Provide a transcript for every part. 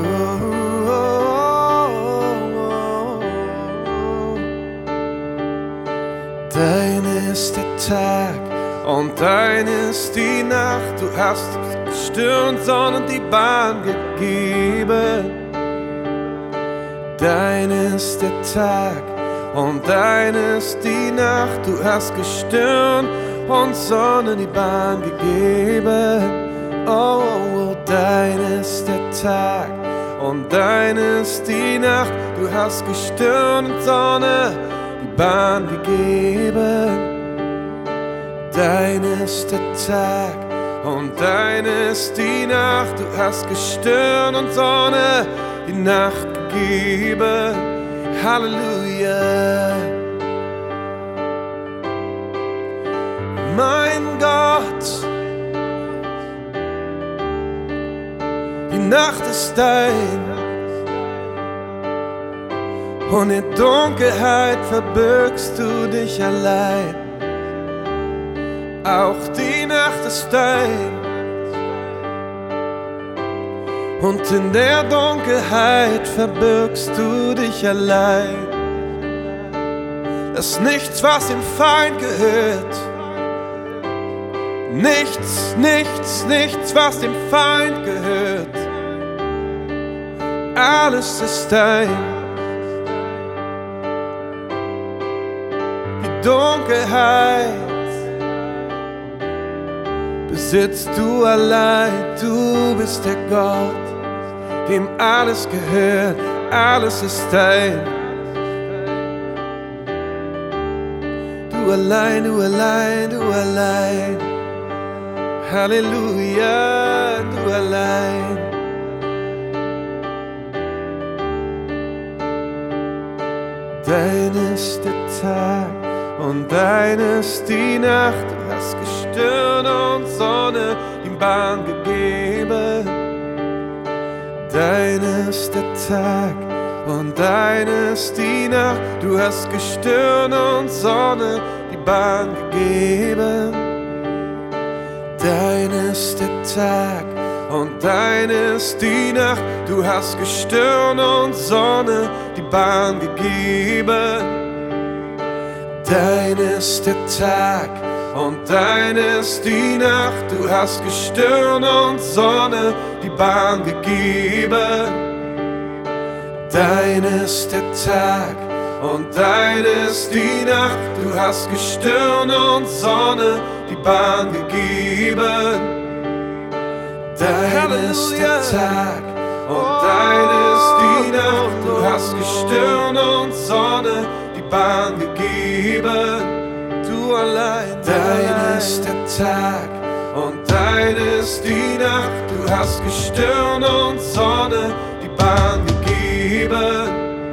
Dein ist der Tag und dein ist die Nacht. Du hast Stirn, Sonne und die Bahn gegeben. Dein ist der Tag und dein ist die Nacht. Du hast Gestirn und Sonne die Bahn gegeben. Oh, oh, dein ist der Tag und dein ist die Nacht. Du hast Gestirn und Sonne die Bahn gegeben. Dein ist der Tag und dein ist die Nacht. Du hast Gestirn und Sonne die Nacht gegeben. Halleluja. Mein Gott, die Nacht ist dein und in Dunkelheit verbirgst du dich allein. Auch die Nacht ist dein und in der Dunkelheit verbirgst du dich allein. Das ist nichts, was dem Feind gehört. Nichts, nichts, nichts, was dem Feind gehört. Alles ist dein. Die Dunkelheit besitzt du allein. Du bist der Gott, dem alles gehört. Alles ist dein. Du allein, du allein, du allein. Halleluja, du allein. Dein ist der Tag und dein ist die Nacht. Du hast Gestirn und Sonne die Bahn gegeben. Dein ist der Tag und dein ist die Nacht. Du hast Gestirn und Sonne die Bahn gegeben. Dein ist der Tag und dein ist die Nacht. Du hast Gestirn und Sonne die Bahn gegeben. Dein ist der Tag und dein ist die Nacht. Du hast Gestirn und Sonne die Bahn gegeben. Dein ist der Tag und dein ist die Nacht. Du hast Gestirn und Sonne die Bahn gegeben. Dein ist der Tag und dein ist die Nacht. Du hast Gestirn und Sonne die Bahn gegeben. Du allein. Dein ist der Tag und dein ist die Nacht. Du hast Gestirn und Sonne die Bahn gegeben.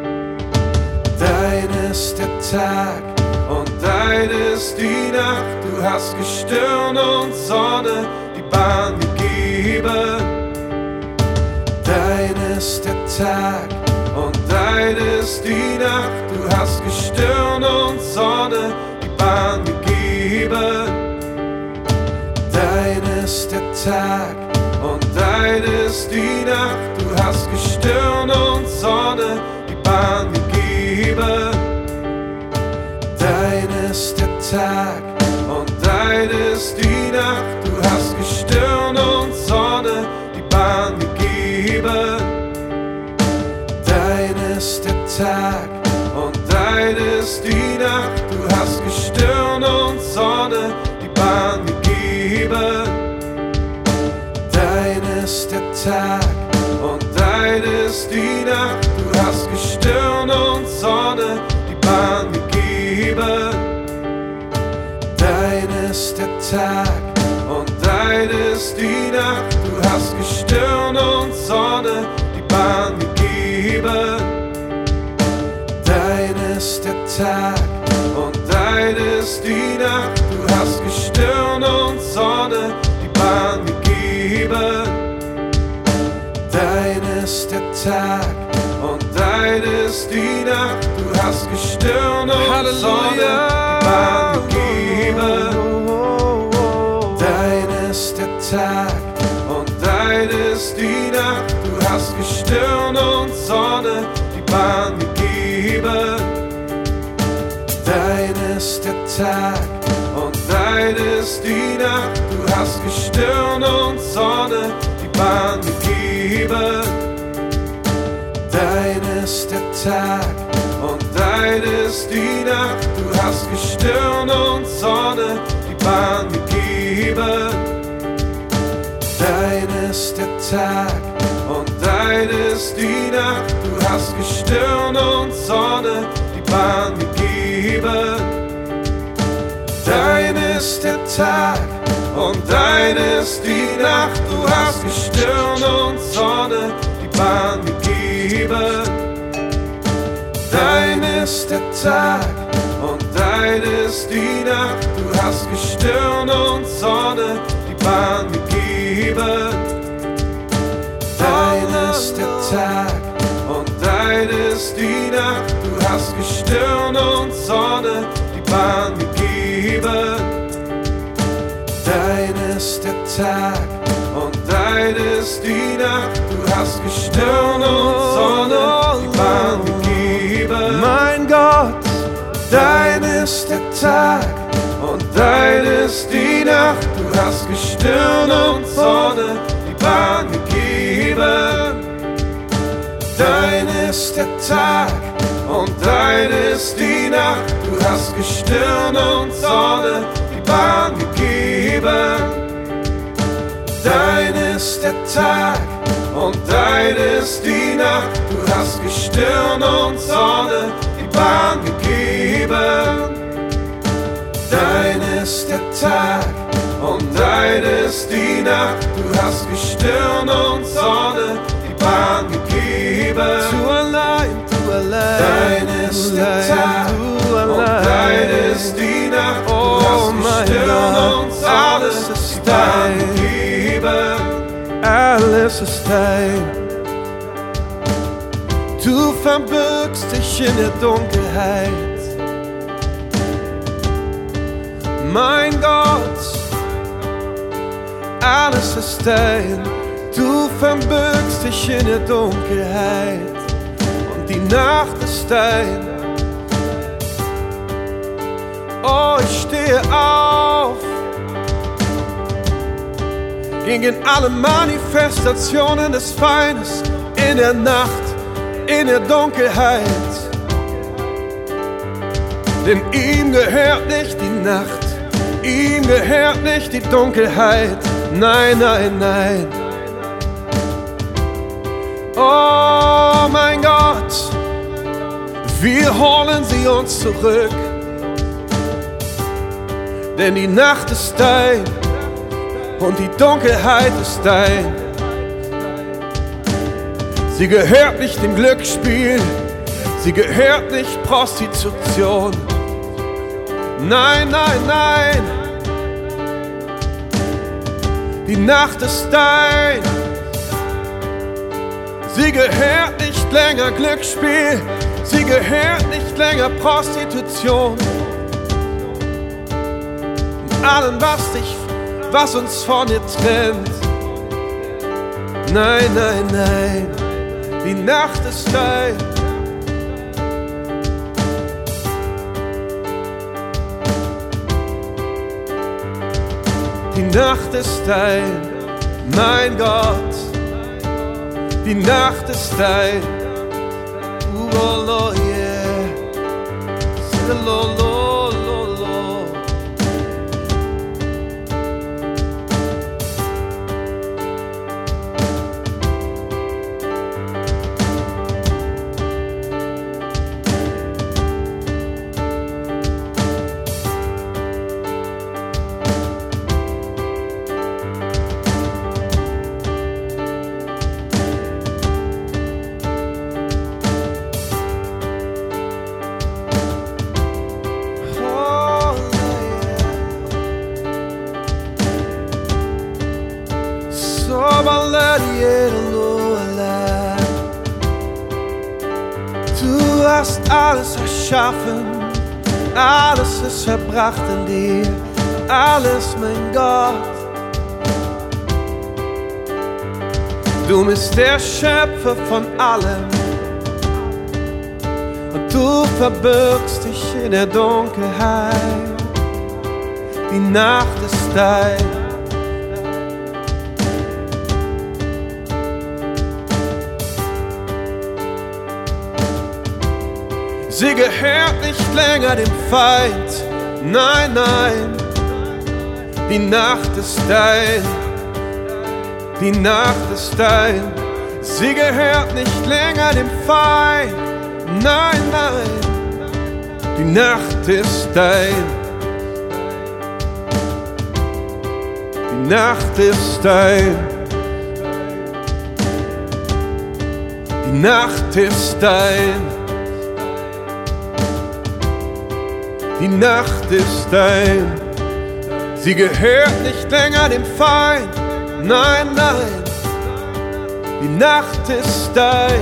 Dein ist der Tag und dein ist die Nacht. Du hast Gestirn und Sonne die Bahn gegeben. Dein ist der Tag und dein ist die Nacht. Du hast Gestirn und Sonne die Bahn gegeben. Dein ist der Tag und dein ist die Nacht. Du hast Gestirn und Sonne die Bahn gegeben. Dein ist der Tag und dein ist die Nacht. Du hast Gestirn und Sonne die Bahn gegeben. Dein ist der Tag und dein ist die Nacht. Du hast Gestirn und Sonne die Bahn gegeben. Dein ist der Tag und dein ist die Nacht. Du hast Gestirn und Sonne die Bahn gegeben. Dein ist der Tag und dein ist die Nacht. Du hast Gestirn und Sonne die Bahn gegeben. Dein ist der Tag und dein ist die Nacht. Du hast Gestirn und Sonne die Bahn gegeben. Dein ist der Tag und dein ist die Nacht. Du hast Gestirn und Sonne die Bahn gegeben. Dein ist der Tag und dein ist die Nacht. Du hast hast mir Stirn und Sonne die Bahn gegeben. Dein ist der Tag und dein ist die Nacht. Du hast mir Stirn und Sonne die Bahn gegeben. Dein ist der Tag und dein ist die Nacht. Du hast mir Stirn und Sonne die Bahn gegeben. Dein ist der Tag und dein ist die Nacht. Du hast mir Stirn und Sonne die Bahn gegeben. Dein ist der Tag und dein ist die Nacht. Du hast mir Stirn und Sonne die Bahn gegeben. Dein ist der Tag und dein ist die Nacht. Du hast mir Stirn und Sonne die Bahn gegeben. Dein ist der Tag und dein ist die Nacht. Du hast mir Stirn und Sonne die Bahn gegeben. Dein ist der Tag und dein ist die Nacht. Du hast mir Stirn und Sonne die Bahn gegeben. Mein Gott, dein ist der Tag und dein ist die Nacht. Du hast mir Stirn und Sonne die Bahn gegeben. Dein ist der Tag und dein ist die Nacht. Du hast mir Stirn und Sonne die Bahn gegeben. Dein ist der Tag und dein ist die Nacht. Du hast mir Stirn und Sonne die Bahn gegeben. Dein ist der Tag und dein ist die Nacht. Du hast mir Stirn und Sonne die Bahn gegeben. Du allein, dein ist der Tag und dein ist die Nacht. Du hast mir Stirn und Sonne die Bahn gegeben. Alles ist dein. Du verbirgst dich in der Dunkelheit. Mein Gott, alles ist dein. Du verbirgst dich in der Dunkelheit und die Nacht ist dein. Oh, ich stehe auf gegen alle Manifestationen des Feindes in der Nacht, in der Dunkelheit. Denn ihm gehört nicht die Nacht, ihm gehört nicht die Dunkelheit. Nein, nein, nein. Oh mein Gott, wir holen sie uns zurück. Denn die Nacht ist dein und die Dunkelheit ist dein. Sie gehört nicht dem Glücksspiel, sie gehört nicht Prostitution. Nein, nein, nein. Die Nacht ist dein. Sie gehört nicht länger Glücksspiel, sie gehört nicht länger Prostitution. Und allem, was uns von dir trennt. Nein, nein, nein. Die Nacht ist dein. Die Nacht ist dein, mein Gott. Die Nacht ist dein. Oh, lo, yeah. Lo, lo, lo, lo. Du hast alles erschaffen, alles ist verbracht in dir, alles, mein Gott. Du bist der Schöpfer von allem und du verbirgst dich in der Dunkelheit. Die Nacht ist dein. Sie gehört nicht länger dem Feind, nein, nein. Die Nacht ist dein, die Nacht ist dein. Sie gehört nicht länger dem Feind, nein, nein. Die Nacht ist dein, die Nacht ist dein. Die Nacht ist dein. Die Nacht ist dein. Sie gehört nicht länger dem Feind, nein, nein. Die Nacht ist dein.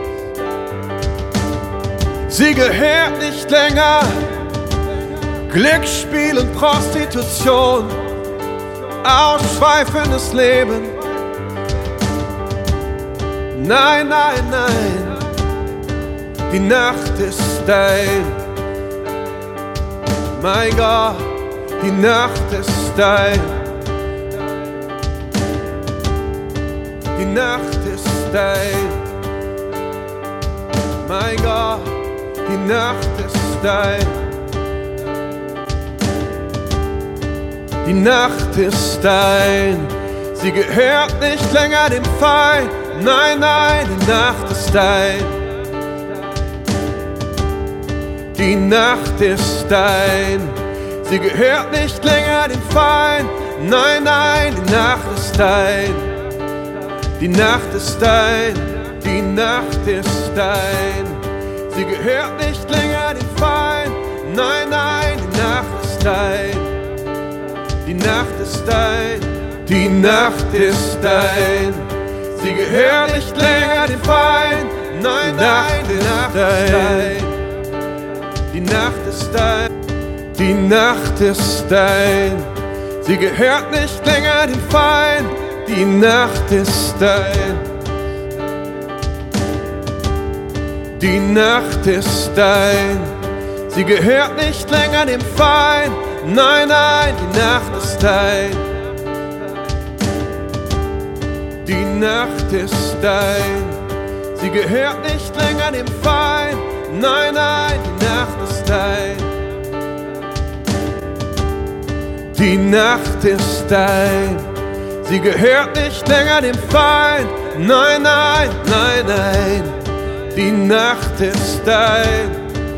Sie gehört nicht länger Glücksspiel und Prostitution, ausschweifendes Leben. Nein, nein, nein. Die Nacht ist dein. Mein Gott, die Nacht ist dein. Die Nacht ist dein. Mein Gott, die Nacht ist dein. Die Nacht ist dein. Sie gehört nicht länger dem Feind. Nein, nein, die Nacht ist dein. Die Nacht ist dein. Sie gehört nicht länger dem Feind. Nein, nein, die Nacht ist dein. Die Nacht ist dein. Die Nacht ist dein. Sie gehört nicht länger dem Feind. Nein, nein, die Nacht ist dein. Die Nacht ist dein. Die Nacht ist dein. Sie gehört nicht länger dem Feind. Nein, nein, die Nacht ist dein. Die Nacht ist dein, die Nacht ist dein. Sie gehört nicht länger dem Feind. Die Nacht ist dein. Die Nacht ist dein. Sie gehört nicht länger dem Feind. Nein, nein, die Nacht ist dein. Die Nacht ist dein. Sie gehört nicht länger dem Feind. Nein, nein, die Nacht ist dein. Die Nacht ist dein. Sie gehört nicht länger dem Feind. Nein, nein, nein, nein. Die Nacht ist dein.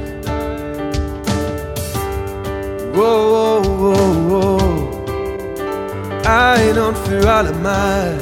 Wow, wow, wow. Ein und für allemal.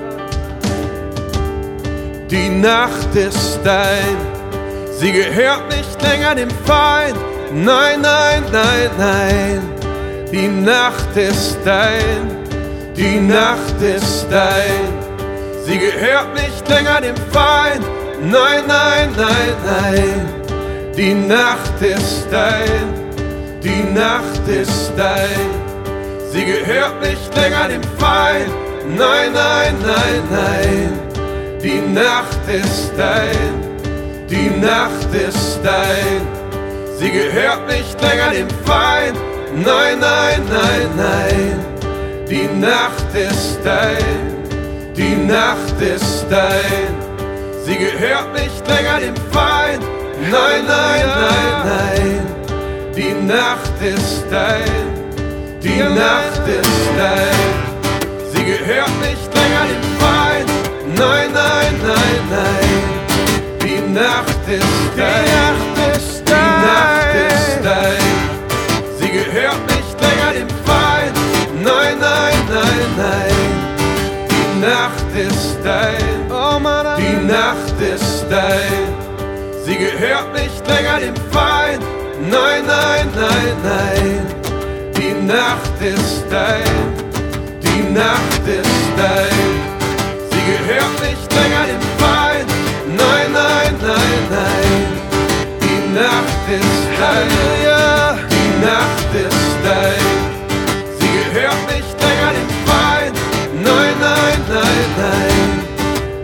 Die Nacht ist dein. Sie gehört nicht länger dem Feind. Nein, nein, nein, nein. Die Nacht ist dein. Die Nacht ist dein. Sie gehört nicht länger dem Feind. Nein, nein, nein, nein. Die Nacht ist dein. Die Nacht ist dein. Sie gehört nicht länger dem Feind. Nein, nein, nein, nein. Die Nacht ist dein. Die Nacht ist dein. Sie gehört nicht länger dem Feind. Nein, nein, nein, nein. Die Nacht ist dein. Die Nacht ist dein. Sie gehört nicht länger dem Feind. Nein, nein, nein, nein. Die Nacht ist dein. Die Nacht ist dein. Sie gehört nicht länger dem Feind. Nein, nein, nein, nein. Die Nacht ist dein. Die Nacht ist dein. Sie gehört nicht länger dem Feind. Nein, nein, nein, nein. Die Nacht ist dein. Die Nacht ist dein. Sie gehört nicht länger dem Feind. Nein, nein, nein, nein. Die Nacht ist dein. Die Nacht ist dein. Sie gehört nicht länger dem Feind. Nein, nein, nein, nein. Die Nacht ist dein. Die Nacht ist dein. Sie gehört nicht länger dem Feind. Nein, nein, nein, nein.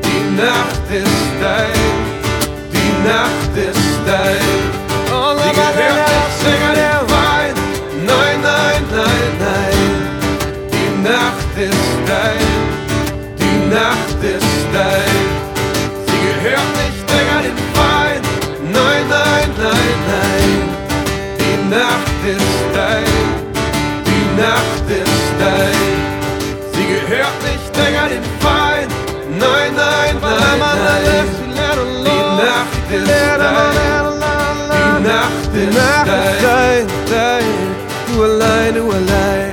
dein, die Nacht ist dein. Sie gehört nicht länger der Wein, nein, nein, nein, nein. Die Nacht ist dein, die Nacht ist dein. Sie gehört nicht länger dem Wein, nein, nein, nein, nein. Die Nacht ist dein, die Nacht ist dein. Sie gehört nicht länger dem Feind, nein, nein, nein, nein. Die Nacht ist dein, die Nacht ist dein, du allein, du allein.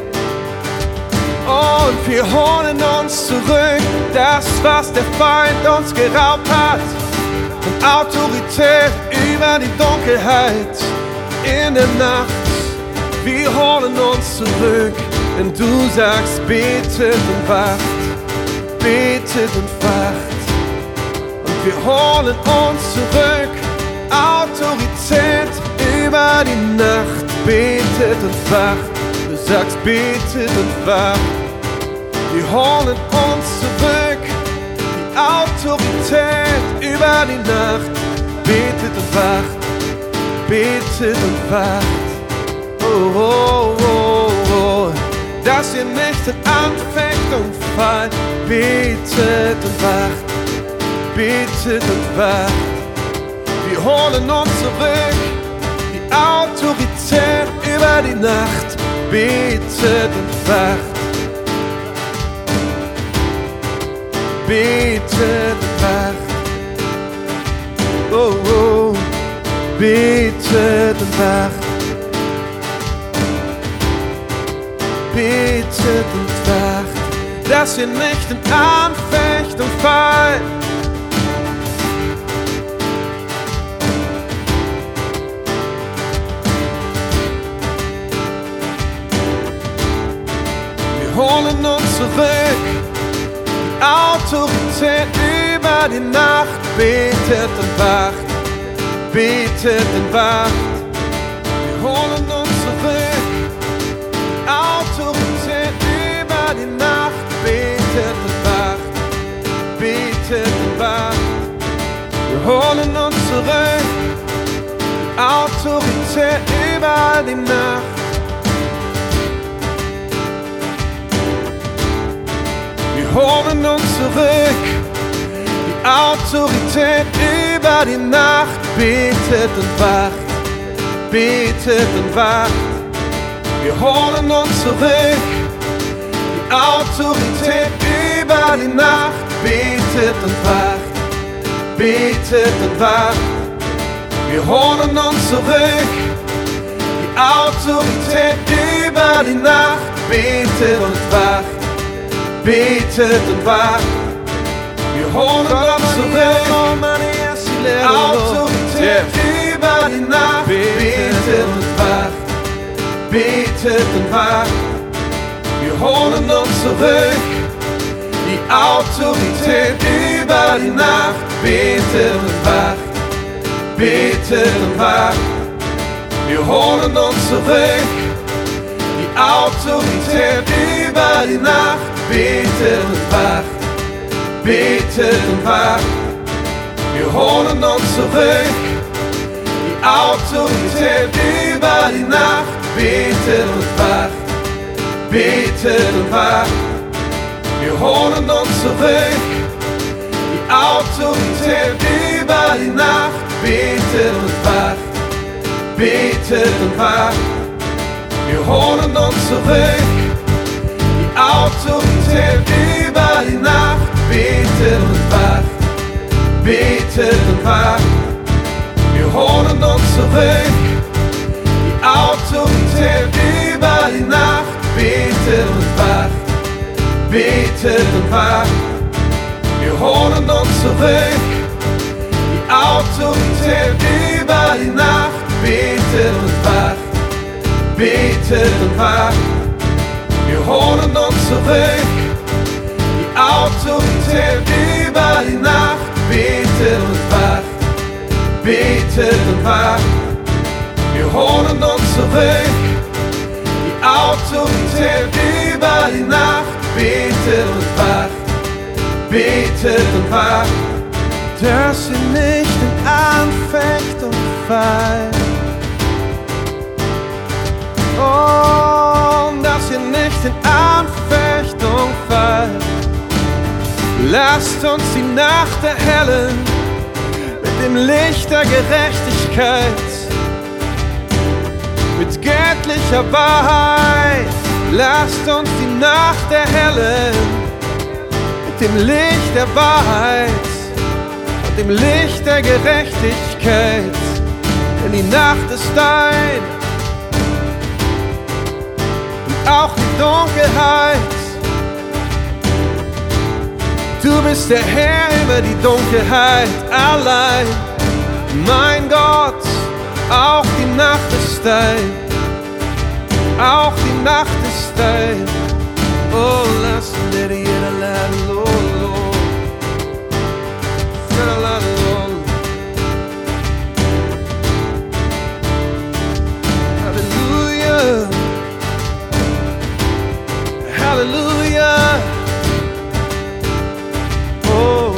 Und wir holen uns zurück, das, was der Feind uns geraubt hat. Und Autorität über die Dunkelheit in der Nacht. Wir holen uns zurück, denn du sagst, betet und wacht, betet und wacht. Und wir holen uns zurück, Autorität über die Nacht, betet und wacht. Du sagst, betet und wacht. Wir holen uns zurück, die Autorität über die Nacht, betet und wacht, betet und wacht. Oh, oh, oh, oh. Dass ihr nicht in Anfechtung fallt, betet und wacht, betet und wacht. Wir holen uns zurück, die Autorität über die Nacht, betet und wacht, betet und wacht. Oh, oh, betet und wacht. Betet und wacht, dass ihr nicht in Anfechtung fallt. Wir holen uns zurück, die Autorität über die Nacht, betet und wacht, betet und wacht. Wir holen uns zurück, Autorität über die Nacht, betet und wacht, betet und wacht. Wir holen uns zurück, die Autorität über die Nacht. Wir holen uns zurück, die Autorität über die Nacht, betet und wacht, betet und wacht. Wir holen uns zurück, die Autorität über die Nacht, betet und wacht, betet und wacht. Wir holen uns zurück, die Autorität über die Nacht, betet und wacht, betet und wacht. Wir holen uns zurück, die Autorität über die Nacht, betet und wacht, betet und wacht. Wir holen uns zurück, die Autorität über die Nacht, betet und wacht, betet und wacht. Wir holen uns zurück, die Autorität über die Nacht, betet und wacht, betet und wacht. Wir holen uns zurück, die Autorität über die Nacht, betet und wacht, betet und wacht. Wir holen uns zurück, die Autorität über die Nacht, betet und wacht, betet und wacht. Wir holen uns zurück, die Autorität über die Nacht, betet und wacht, betet und wacht. Wir holen uns zurück, die Autorität über die Nacht, betet und wacht, betet und wacht. Wir holen uns zurück, die Autorität über die Nacht, betet und wacht, betet und wacht. Wir holen uns zurück, die Autorität über die Nacht, betet und wacht, betet und wacht. Wir holen uns zurück, die Autorität über die Nacht, betet und wacht, betet und wacht. dass sie nicht in Anfechtung fallen. Oh, dass ihr nicht in Anfechtung fallen. Lasst uns die Nacht erhellen mit dem Licht der Gerechtigkeit, mit göttlicher Wahrheit. Lasst uns die Nacht erhellen mit dem Licht der Wahrheit und dem Licht der Gerechtigkeit. Denn die Nacht ist dein und auch die Dunkelheit. Du bist der Herr über die Dunkelheit allein. Mein Gott, auch die Nacht ist dein. Auch die Nacht ist dein. Oh, lass mir die Halleluja. Halleluja. Oh,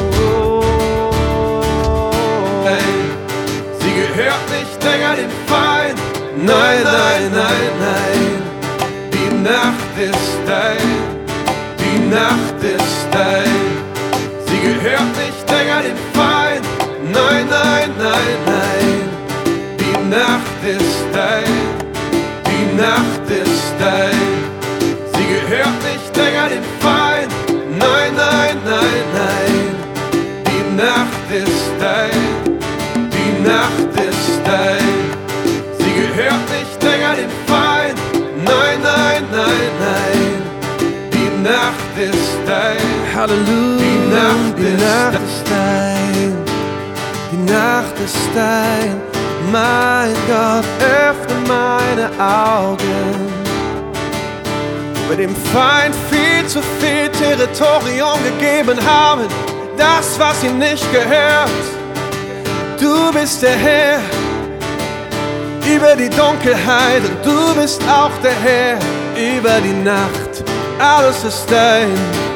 hey. Sie gehört nicht länger dem Feind. Nein, nein, nein, nein. Die Nacht ist dein. Die Nacht ist dein. Sie gehört nicht länger dem Feind. Nein, nein, nein, nein. Die Nacht ist dein. Die Nacht ist dein. Sie gehört nicht länger dem Feind. Nein, nein, nein, nein. Die Nacht ist dein. Die Nacht ist dein. Sie gehört nicht länger dem Feind. Nein, nein, nein, nein. Die Nacht ist dein. Halleluja. Die Nacht ist dein. Die Nacht ist dein. Mein Gott, öffne meine Augen. Über dem Feind viel zu viel Territorium gegeben haben. Das, was ihm nicht gehört. Du bist der Herr über die Dunkelheit und du bist auch der Herr über die Nacht. Alles ist dein.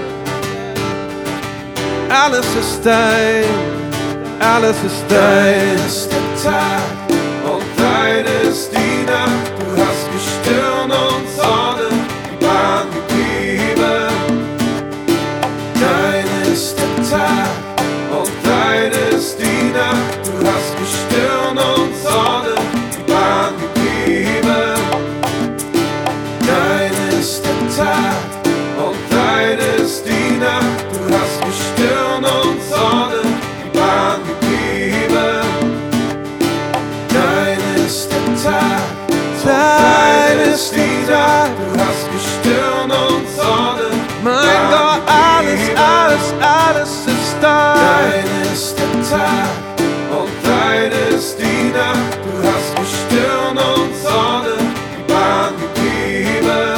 Alles ist dein. Alles ist dein. Dein ist der Tag und dein ist die Nacht. Du hast Gestirn und Sonne die Bahn gegeben. Dein ist der Tag und dein ist die Nacht. Du hast Gestirn und Sonne die Bahn gegeben. Dein ist der Tag und dein ist die Nacht. Du hast Gestirn und Sonne die Bahn gegeben. Dein ist der Tag, dein ist die Nacht. Du hast Gestirn und Sonne. Mein Gott, alles, alles, alles ist dein. Dein ist der Tag und dein ist die Nacht. Du hast Gestirn und Sonne die Bahn gegeben.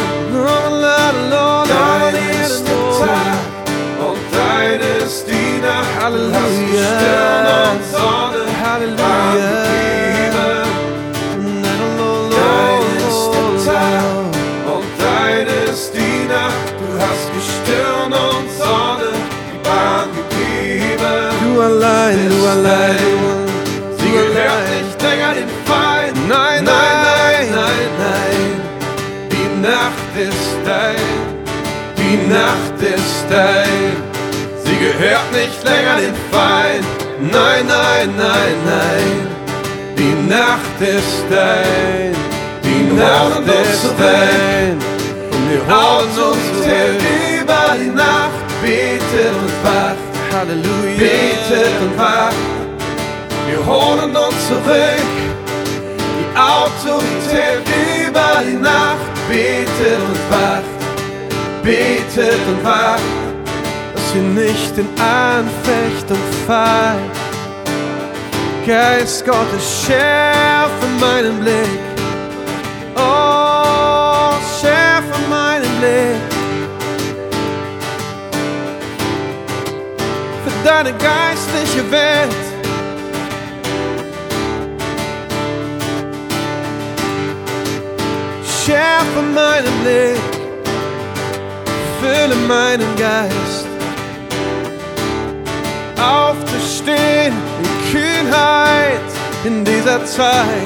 Dein ist der Tag und dein ist die Nacht. Halleluja. Du hast Gestirn und Sonne die Bahn gegeben. Dein ist der Tag und dein ist die Nacht. Du hast Gestirn und Sonne die Bahn gegeben. Du allein, du allein. Sie gehört nicht länger dem Feind. Nein, nein, nein, nein, nein. Die Nacht ist dein. Die Nacht ist dein. Sie gehört nicht länger dem Feind. Nein, nein, nein, nein. Die Nacht ist dein. Die Nacht ist dein. Und wir hauen uns über die Nacht. Betet und wacht. Halleluja. Betet und wacht. Wir holen uns zurück. Die Autorität über die Nacht. Betet und wacht. Betet und wacht. Dass wir nicht in Anfechtung fallen. Geist Gottes, schärfe meinen Blick. Oh, schärfe meinen Blick. Für deine geistliche Welt. Schärfe meinen Blick. Fülle meinen Geist. Aufzustehen in dieser Zeit.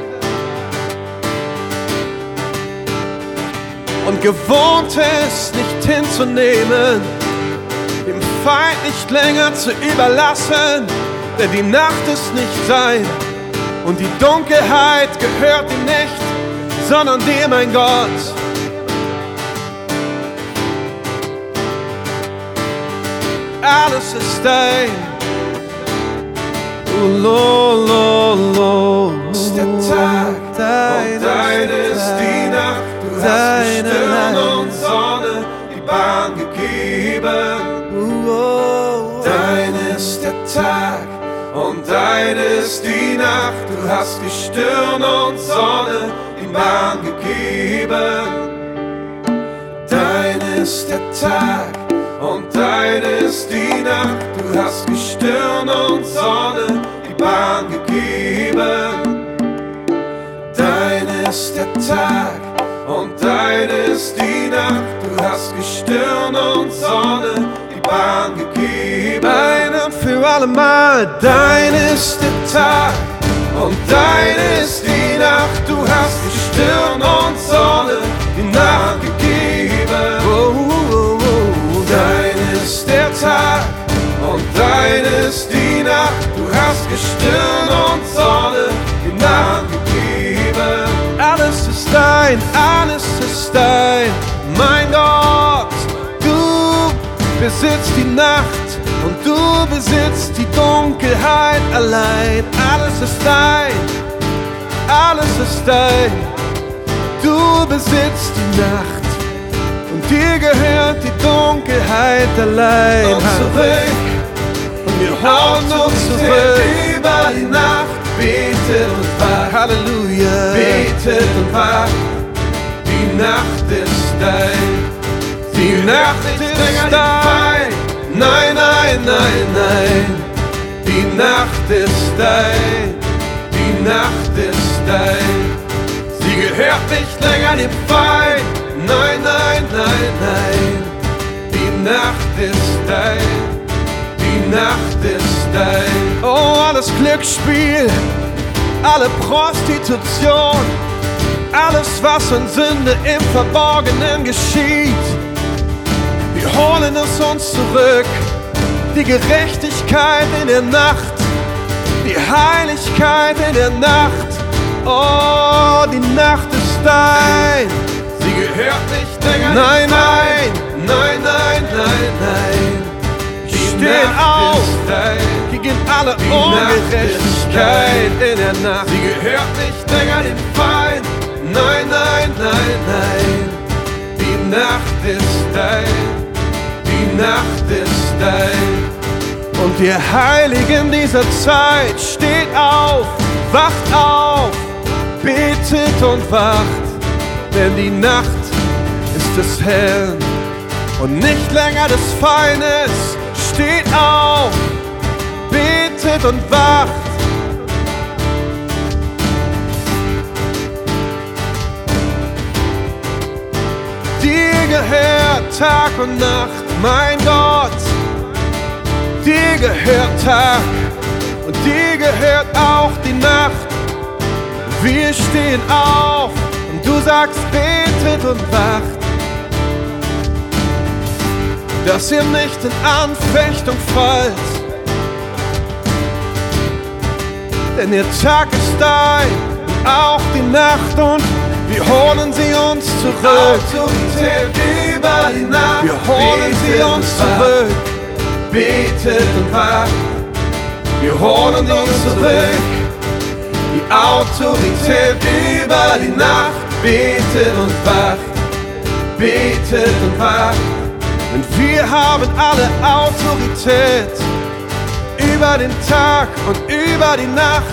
Und gewohnt ist, nicht hinzunehmen, dem Feind nicht länger zu überlassen, denn die Nacht ist nicht sein und die Dunkelheit gehört ihm nicht, sondern dir, mein Gott. Alles ist dein. Lo, lo, lo. Ist der Tag und dein ist die Nacht. Du hast die Stirn und Sonne die Bahn gegeben. Dein ist der Tag und dein ist die Nacht. Du hast die Stirn und Sonne die Bahn gegeben. Dein ist der Tag und dein ist die Nacht. Du hast die Stirn und Sonne die Bahn gegeben. Dein ist der Tag und dein ist die Nacht. Du hast die Stirn und Sonne die Bahn gegeben. Ein und für allemal. Dein ist der Tag und dein ist die Nacht. Du hast die Stirn und Sonne die Nacht gegeben. Dein ist der Tag und dein ist die Nacht. Du hast die Stirn und Sonne die Nacht gegeben. Alles ist dein, mein Gott. Du besitzt die Nacht und du besitzt die Dunkelheit allein. Alles ist dein, du besitzt die Nacht und dir gehört die Dunkelheit allein. Und zurück, und wir hauen uns zurück über die Nacht, betet und wacht. Halleluja, betet und wacht. Die Nacht ist dein, die Nacht ist dein. Nein, nein, nein, nein. Die Nacht ist dein, die Nacht ist dein. Sie gehört nicht länger dem Feind. Nein, nein, nein, nein. Die Nacht ist dein, die Nacht ist dein. Oh, alles Glücksspiel, alle Prostitution, alles, was in Sünde im Verborgenen geschieht, wir holen es uns zurück. Die Gerechtigkeit in der Nacht, die Heiligkeit in der Nacht. Oh, die Nacht ist dein. Sie gehört nicht länger. Nein, nein, nein, nein, nein, nein. Stehen auf gegen alle Ungerechtigkeit in der Nacht. Sie gehört nicht länger dem Feind. Nein, nein, nein, nein. Die Nacht ist dein, die Nacht ist dein. Und ihr Heiligen dieser Zeit, steht auf, wacht auf, betet und wacht, denn die Nacht ist des Herrn und nicht länger des Feindes. Steht auf, betet und wacht. Dir gehört Tag und Nacht, mein Gott. Dir gehört Tag und dir gehört auch die Nacht. Wir stehen auf und du sagst, betet und wacht, dass ihr nicht in Anfechtung fallt. Denn der Tag ist dein und auch die Nacht und wir holen sie uns zurück. Autorität über die Nacht, wir holen sie uns zurück. Betet und wacht, wir holen uns zurück. Die Autorität über die Nacht, betet und wacht, betet und wacht. Und wir haben alle Autorität über den Tag und über die Nacht.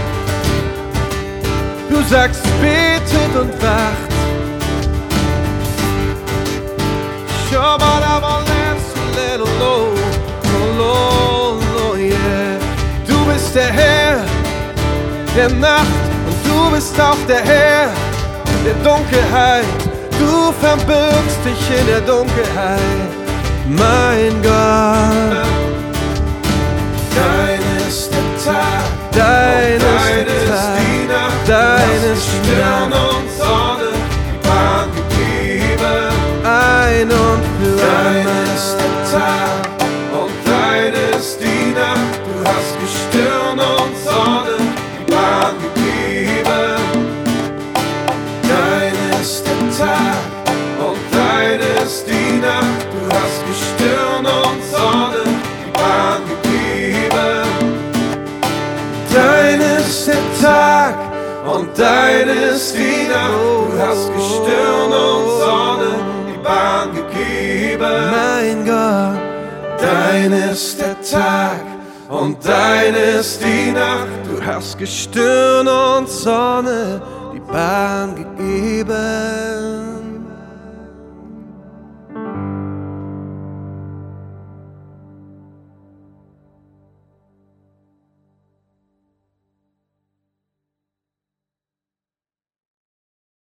Du sagst, betet und wacht. Yeah. Du bist der Herr der Nacht und du bist auch der Herr der Dunkelheit. Du verbirgst dich in der Dunkelheit, mein Gott. Dein ist der Tag, dein ist dein ist die Nacht, dein ist Stirn und Sonne, die Bahn gegeben. Ein und für dein ist der Tag und dein ist die Nacht. Du hast Gestirn und Sonne, die Bahn gegeben. Dein ist der Tag und dein ist die Nacht. Du hast Gestirn und Sonne, die Bahn gegeben. Dein ist der Tag und dein ist die Nacht. Du hast Gestirn und Sonne, die Bahn gegeben. Mein Gott, dein ist der Tag und dein ist die Nacht. Du hast Gestirn und Sonne, die Bahn gegeben.